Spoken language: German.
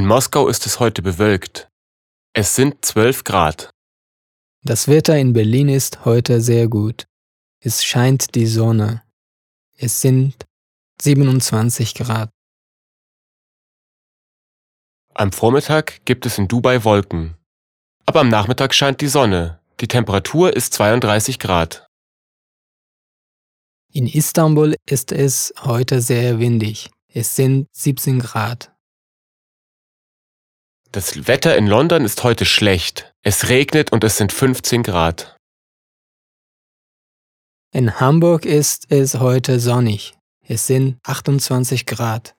Moskau ist es heute bewölkt. Es sind 12 Grad. Das Wetter in Berlin ist heute sehr gut. Es scheint die Sonne. Es sind 27 Grad. Am Vormittag gibt es in Dubai Wolken. Aber am Nachmittag scheint die Sonne. Die Temperatur ist 32 Grad. In Istanbul ist es heute sehr windig. Es sind 17 Grad. Das Wetter in London ist heute schlecht. Es regnet und es sind 15 Grad. In Hamburg ist es heute sonnig. Es sind 28 Grad.